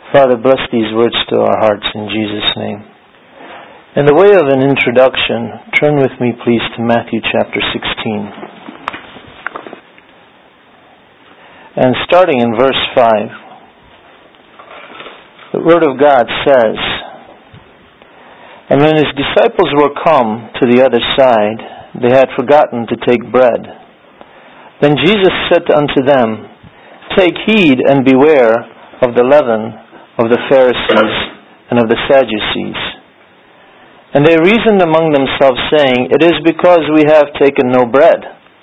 Father, bless these words to our hearts in Jesus' name. In the way of an introduction, turn with me please to Matthew chapter 16. And starting in verse 5, the Word of God says, "And when his disciples were come to the other side, they had forgotten to take bread. Then Jesus said unto them, Take heed and beware of the leaven of the Pharisees and of the Sadducees. And they reasoned among themselves, saying, It is because we have taken no bread.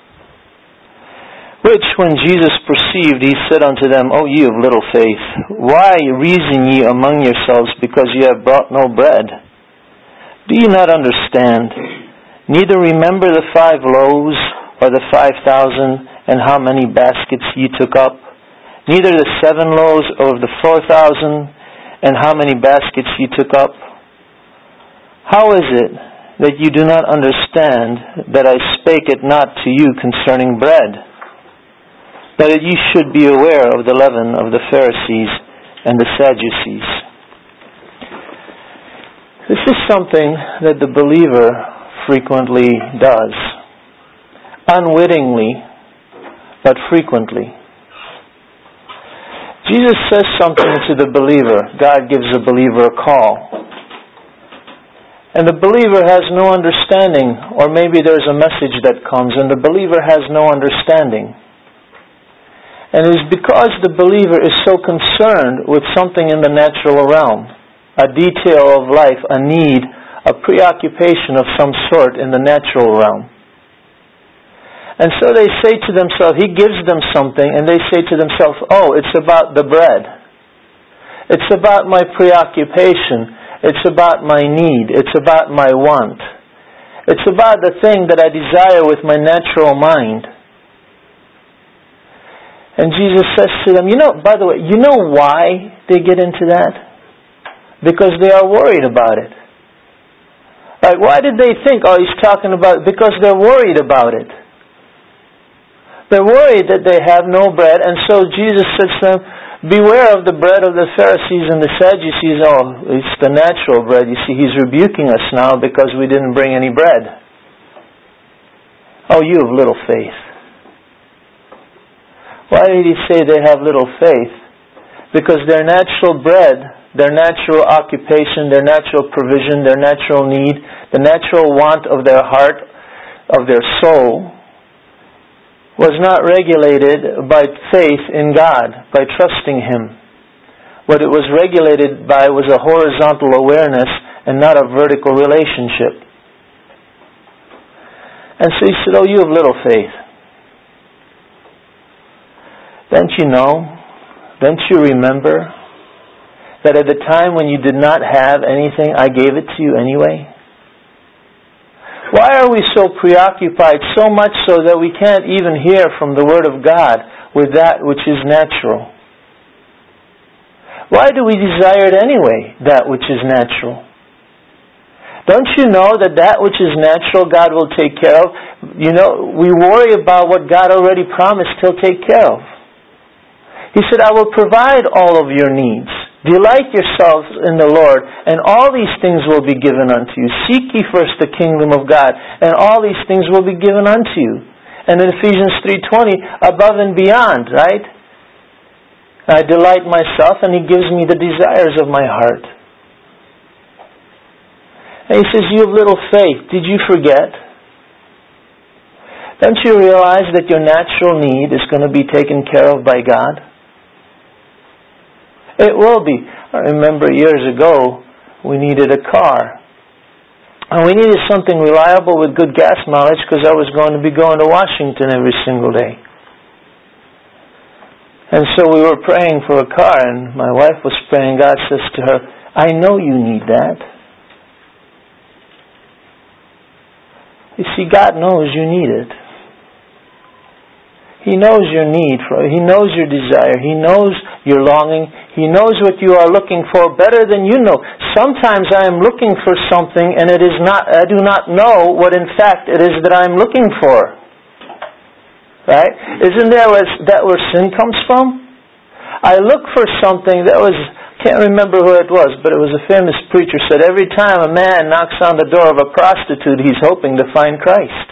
Which when Jesus perceived, he said unto them, O ye of little faith, why reason ye among yourselves, because ye have brought no bread? Do ye not understand? Neither remember the 5 loaves, or the 5,000, and how many baskets ye took up? Neither the 7 loaves, or the 4,000, and how many baskets ye took up? How is it that you do not understand that I spake it not to you concerning bread? That ye should be aware of the leaven of the Pharisees and the Sadducees." This is something that the believer frequently does. Unwittingly, but frequently. Jesus says something to the believer. God gives the believer a call. And the believer has no understanding, or maybe there's a message that comes and the believer has no understanding. And it is because the believer is so concerned with something in the natural realm, a detail of life, a need, a preoccupation of some sort in the natural realm. And so they say to themselves, he gives them something, and they say to themselves, oh, it's about the bread. It's about my preoccupation. It's about my need. It's about my want. It's about the thing that I desire with my natural mind. And Jesus says to them, by the way, you know why they get into that? Because they are worried about it. Like, why did they think, he's talking about, because they're worried about it. They're worried that they have no bread, and so Jesus says to them, beware of the bread of the Pharisees and the Sadducees. Oh, it's the natural bread. You see, he's rebuking us now because we didn't bring any bread. Oh, you of little faith. Why did he say they have little faith? Because their natural bread, their natural occupation, their natural provision, their natural need, the natural want of their heart, of their soul, was not regulated by faith in God, by trusting Him. What it was regulated by was a horizontal awareness and not a vertical relationship. And so he said, oh, you of little faith. Don't you know, don't you remember that at the time when you did not have anything, I gave it to you anyway? Why are we so preoccupied, so much so that we can't even hear from the Word of God with that which is natural? Why do we desire it anyway, that which is natural? Don't you know that that which is natural God will take care of? We worry about what God already promised He'll take care of. He said, I will provide all of your needs. Delight yourselves in the Lord, and all these things will be given unto you. Seek ye first the kingdom of God, and all these things will be given unto you. And in Ephesians 3:20, above and beyond, right? I delight myself, and He gives me the desires of my heart. And He says, you have little faith. Did you forget? Don't you realize that your natural need is going to be taken care of by God? It will be. I remember years ago, we needed a car. And we needed something reliable with good gas mileage because I was going to be going to Washington every single day. And so we were praying for a car, and my wife was praying. God says to her, I know you need that. You see, God knows you need it. He knows your need for it. He knows your desire. He knows your longing. He knows what you are looking for better than you know. Sometimes I am looking for something and I do not know what in fact it is that I am looking for. Right? Isn't that where sin comes from? I look for something that can't remember who it was, but it was a famous preacher, said every time a man knocks on the door of a prostitute, he's hoping to find Christ.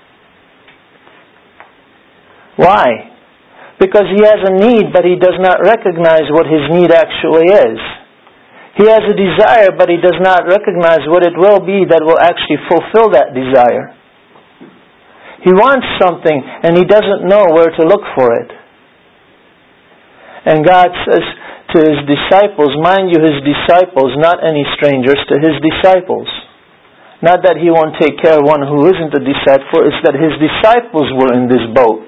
Why? Because he has a need, but he does not recognize what his need actually is. He has a desire, but he does not recognize what it will be that will actually fulfill that desire. He wants something, and he doesn't know where to look for it. And God says to His disciples, mind you, His disciples, not any strangers, to His disciples. Not that He won't take care of one who isn't a disciple, it's that His disciples were in this boat.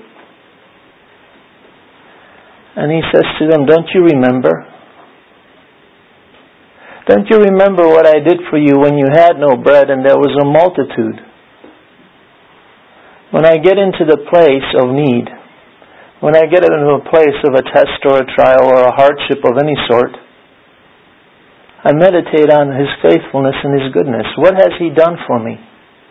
And He says to them, don't you remember? Don't you remember what I did for you when you had no bread and there was a multitude? When I get into the place of need, when I get into a place of a test or a trial or a hardship of any sort, I meditate on His faithfulness and His goodness. What has He done for me?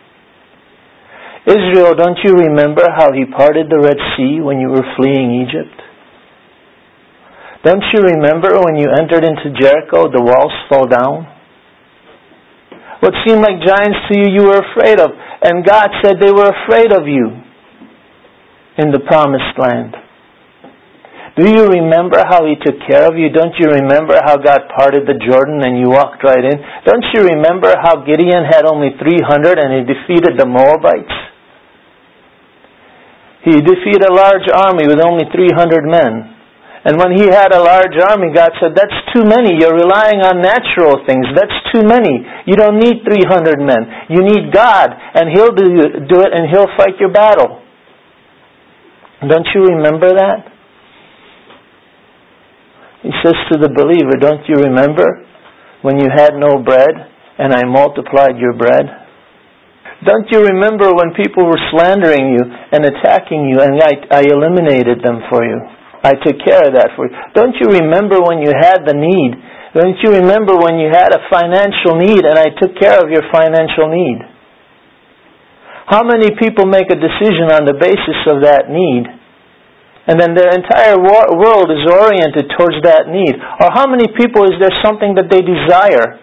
Israel, don't you remember how He parted the Red Sea when you were fleeing Egypt? Don't you remember when you entered into Jericho, the walls fell down? What seemed like giants to you, you were afraid of. And God said they were afraid of you in the promised land. Do you remember how He took care of you? Don't you remember how God parted the Jordan and you walked right in? Don't you remember how Gideon had only 300 and he defeated the Moabites? He defeated a large army with only 300 men. And when he had a large army, God said, that's too many. You're relying on natural things. That's too many. You don't need 300 men. You need God, and He'll do it, and He'll fight your battle. Don't you remember that? He says to the believer, don't you remember when you had no bread and I multiplied your bread? Don't you remember when people were slandering you and attacking you and I eliminated them for you? I took care of that for you. Don't you remember when you had the need? Don't you remember when you had a financial need and I took care of your financial need? How many people make a decision on the basis of that need? And then their entire world is oriented towards that need. Or how many people is there something that they desire?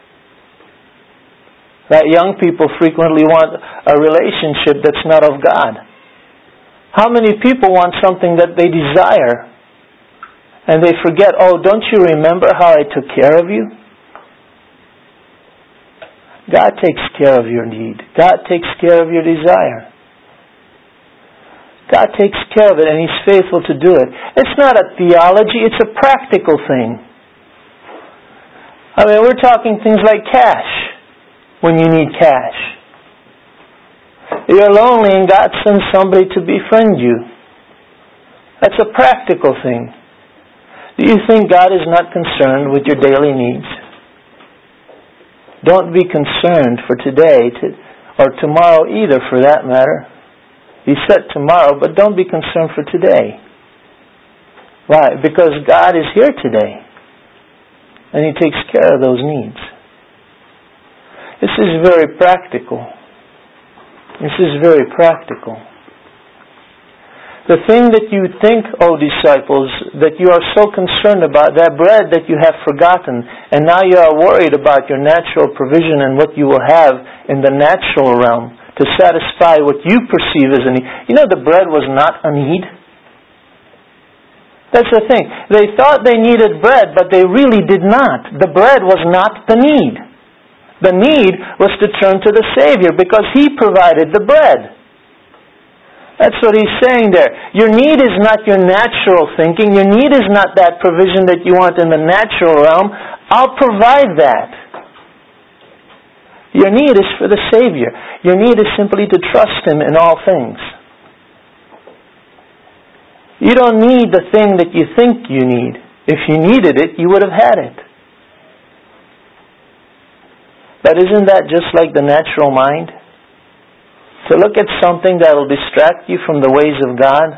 That young people frequently want a relationship that's not of God. How many people want something that they desire? And they forget, oh, don't you remember how I took care of you? God takes care of your need. God takes care of your desire. God takes care of it, and He's faithful to do it. It's not a theology, it's a practical thing. I mean, we're talking things like cash, when you need cash. You're lonely and God sends somebody to befriend you. That's a practical thing. Do you think God is not concerned with your daily needs? Don't be concerned for today, or tomorrow either for that matter. Be set tomorrow, but don't be concerned for today. Why? Because God is here today. And He takes care of those needs. This is very practical. This is very practical. The thing that you think, O disciples, that you are so concerned about, that bread that you have forgotten, and now you are worried about your natural provision and what you will have in the natural realm to satisfy what you perceive as a need. You know, the bread was not a need. That's the thing. They thought they needed bread, but they really did not. The bread was not the need. The need was to turn to the Savior because He provided the bread. That's what He's saying there. Your need is not your natural thinking. Your need is not that provision that you want in the natural realm. I'll provide that. Your need is for the Savior. Your need is simply to trust Him in all things. You don't need the thing that you think you need. If you needed it, you would have had it. But isn't that just like the natural mind? To look at something that will distract you from the ways of God.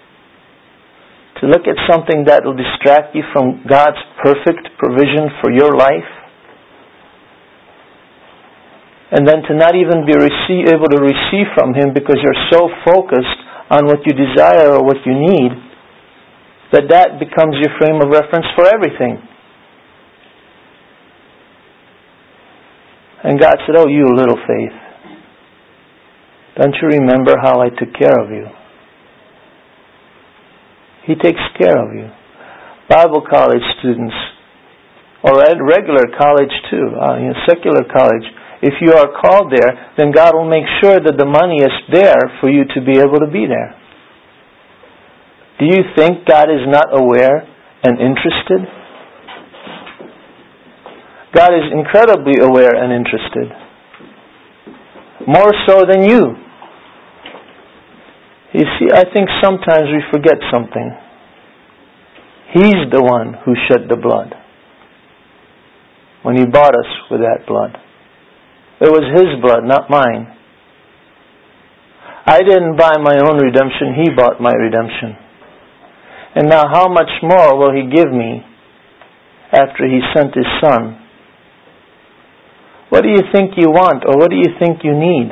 To look at something that will distract you from God's perfect provision for your life. And then to not even be able to receive from Him because you're so focused on what you desire or what you need, that becomes your frame of reference for everything. And God said, "Oh, you little faith. Don't you remember how I took care of you?" He takes care of you. Bible college students, or at regular college too, secular college, if you are called there, then God will make sure that the money is there for you to be able to be there. Do you think God is not aware and interested? God is incredibly aware and interested. More so than you. You see, I think sometimes we forget something. He's the one who shed the blood. When He bought us with that blood. It was His blood, not mine. I didn't buy my own redemption. He bought my redemption. And now how much more will He give me after He sent His Son? What do you think you want, or what do you think you need?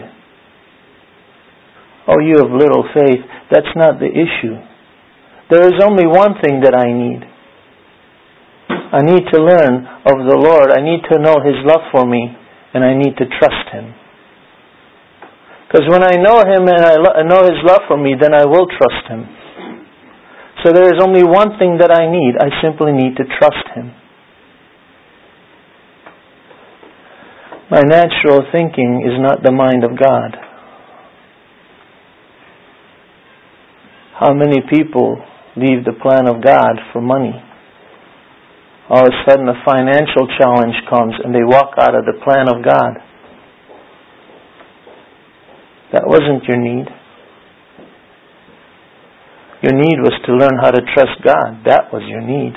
Oh, you have little faith. That's not the issue. There is only one thing that I need. I need to learn of the Lord. I need to know His love for me, and I need to trust Him. Because when I know Him and I know His love for me, then I will trust Him. So there is only one thing that I need. I simply need to trust Him. My natural thinking is not the mind of God. How many people leave the plan of God for money? All of a sudden a financial challenge comes and they walk out of the plan of God. That wasn't your need. Your need was to learn how to trust God. That was your need.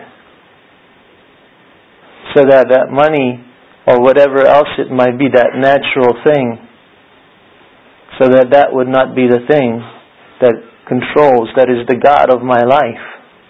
So that money or whatever else it might be, that natural thing, so that would not be the thing that controls, that is the God of my life.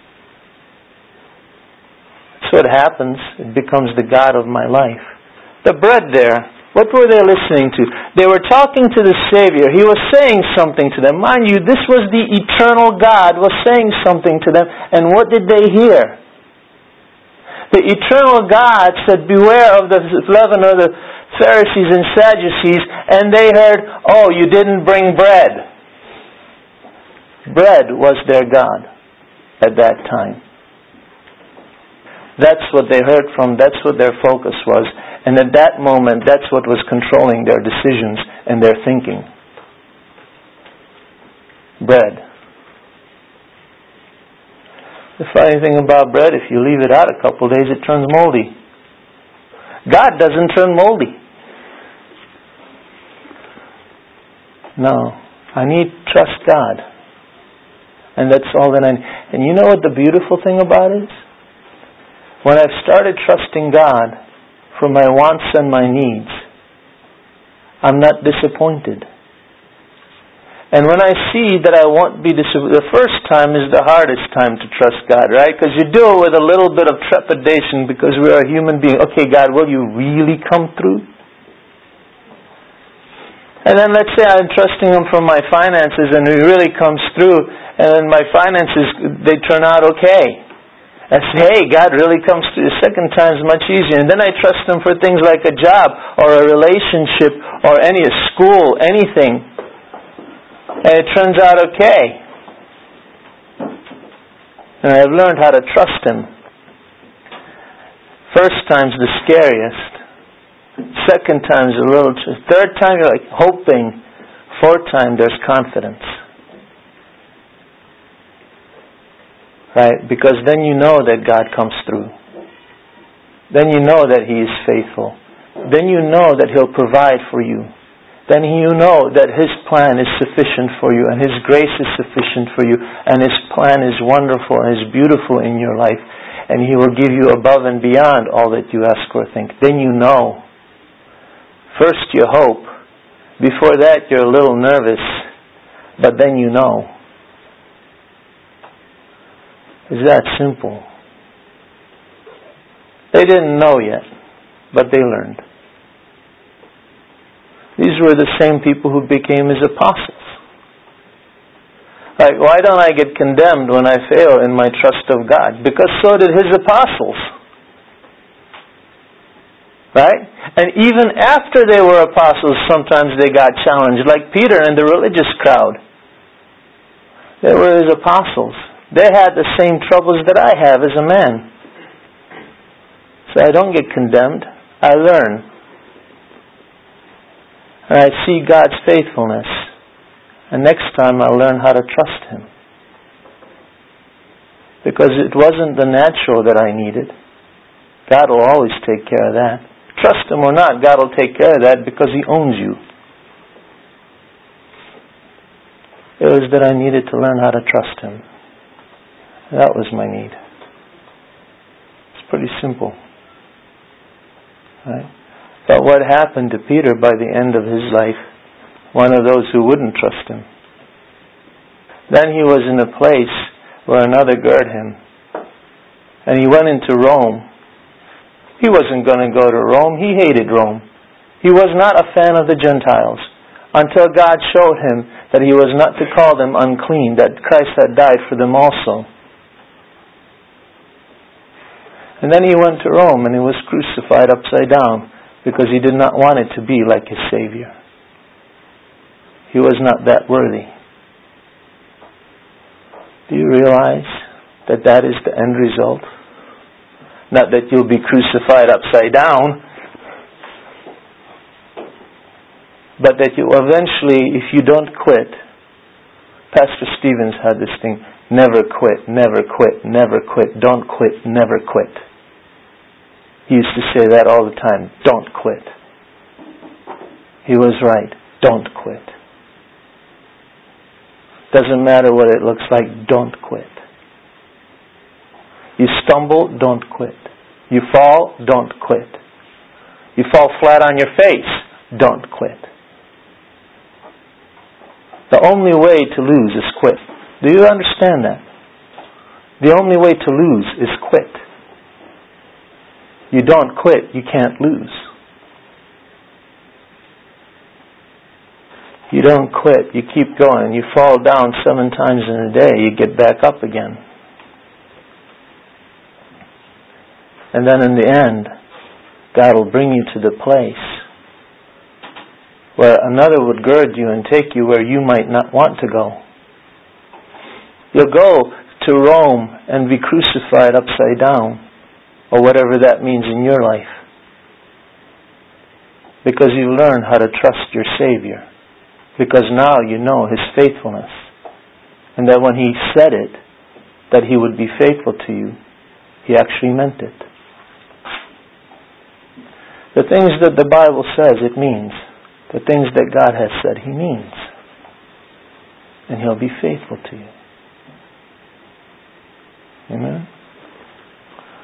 That's what happens. It becomes the God of my life. The bread there, what were they listening to? They were talking to the Savior. He was saying something to them. Mind you, this was the eternal God was saying something to them. And what did they hear? The eternal God said, "Beware of the leaven of the Pharisees and Sadducees." And they heard, "Oh, you didn't bring bread." Bread was their God at that time. That's what they heard from. That's what their focus was. And at that moment, that's what was controlling their decisions and their thinking. Bread. The funny thing about bread, if you leave it out a couple of days, it turns moldy. God doesn't turn moldy. No. I need to trust God. And that's all that I need. And you know what the beautiful thing about it is? When I've started trusting God for my wants and my needs, I'm not disappointed. And when I see that I won't be disappointed, the first time is the hardest time to trust God, right? Because you do it with a little bit of trepidation because we are a human being. Okay, God, will you really come through? And then let's say I'm trusting Him for my finances and He really comes through, and then my finances, they turn out okay. I say, hey, God really comes through. The second time is much easier. And then I trust Him for things like a job or a relationship or a school, anything. And it turns out okay. And I've learned how to trust Him. First time's the scariest. Second time's a little... Third time you're like hoping. Fourth time there's confidence. Right? Because then you know that God comes through. Then you know that He is faithful. Then you know that He'll provide for you. Then you know that His plan is sufficient for you and His grace is sufficient for you and His plan is wonderful and is beautiful in your life and He will give you above and beyond all that you ask or think. Then you know. First you hope. Before that you're a little nervous. But then you know. It's that simple. They didn't know yet, but they learned. These were the same people who became His apostles. Like, why don't I get condemned when I fail in my trust of God? Because so did His apostles. Right? And even after they were apostles, sometimes they got challenged, like Peter and the religious crowd. They were his apostles. They had the same troubles that I have as a man. So I don't get condemned. I learn. And I see God's faithfulness. And next time I'll learn how to trust Him. Because it wasn't the natural that I needed. God will always take care of that. Trust Him or not, God will take care of that because He owns you. It was that I needed to learn how to trust Him. That was my need. It's pretty simple. Right? But what happened to Peter by the end of his life? One of those who wouldn't trust Him. Then he was in a place where another girded him. And he went into Rome. He wasn't going to go to Rome. He hated Rome. He was not a fan of the Gentiles until God showed him that he was not to call them unclean, that Christ had died for them also. And then he went to Rome and he was crucified upside down because he did not want it to be like his Savior. He was not that worthy. Do you realize that that is the end result? Not that you'll be crucified upside down, but that you eventually, if you don't quit, Pastor Stevens had this thing, never quit, never quit, never quit, don't quit, never quit. He used to say that all the time, don't quit. He was right, don't quit. Doesn't matter what it looks like, don't quit. You stumble, don't quit. You fall, don't quit. You fall flat on your face, don't quit. The only way to lose is quit. Do you understand that? The only way to lose is quit. You don't quit, you can't lose. You don't quit, you keep going. You fall down 7 times in a day, you get back up again. And then in the end, God will bring you to the place where another would gird you and take you where you might not want to go. You'll go to Rome and be crucified upside down, or whatever that means in your life. Because you learn how to trust your Savior. Because now you know His faithfulness. And that when He said it, that He would be faithful to you, He actually meant it. The things that the Bible says, it means. The things that God has said, He means. And He'll be faithful to you.